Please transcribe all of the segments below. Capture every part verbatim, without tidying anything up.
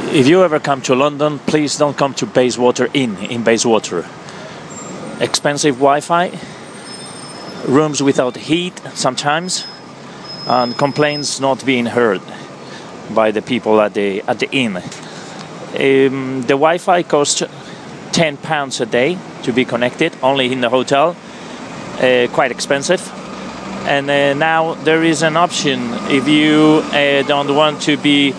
If you ever come to London, please don't come to Bayswater Inn in Bayswater. Expensive Wi-Fi, rooms without heat sometimes, and complaints not being heard by the people at the at the inn. Um, the Wi-Fi costs ten pounds a day to be connected, only in the hotel. Uh, quite expensive. And uh, now there is an option if you uh, don't want to be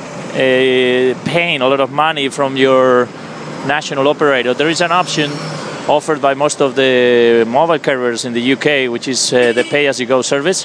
uh, paying a lot of money from your national operator. There is an option offered by most of the mobile carriers in the U K, which is uh, the pay-as-you-go service.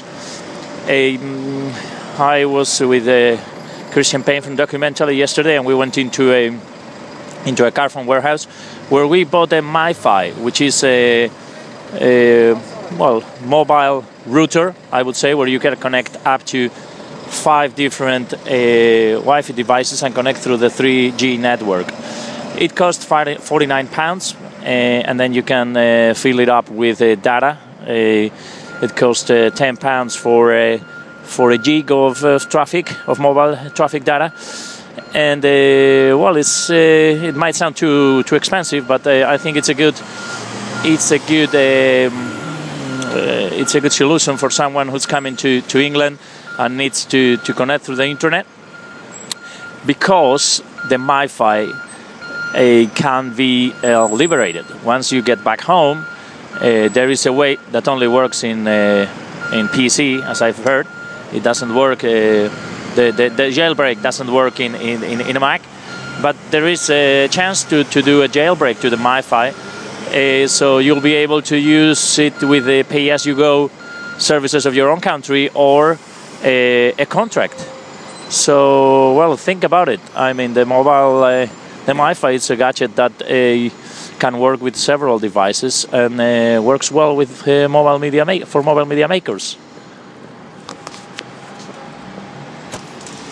Um, I was with uh, Christian Payne from Documentally yesterday, and we went into a into a Carphone warehouse where we bought a MiFi, which is a, a well mobile router, I would say, where you can connect up to five different uh, Wi-Fi devices and connect through the three G network. It costs forty-nine pounds, uh, and then you can uh, fill it up with uh, data. Uh, it costs uh, ten pounds for uh, for a gig of uh, traffic, of mobile traffic data. And uh, well, it's uh, it might sound too too expensive, but uh, I think it's a good it's a good um, uh, it's a good solution for someone who's coming to, to England and needs to, to connect through the internet, because the MiFi uh, can be uh, liberated. Once you get back home, uh, there is a way that only works in uh, in P C, as I've heard. It doesn't work. Uh, The, the, the jailbreak doesn't work in, in, in, in a Mac, but there is a chance to, to do a jailbreak to the MiFi, uh, so you'll be able to use it with the pay-as-you-go services of your own country or a, a contract. So, well, think about it. I mean, the mobile, uh, the MiFi is a gadget that uh, can work with several devices and uh, works well with uh, mobile media ma- for mobile media makers.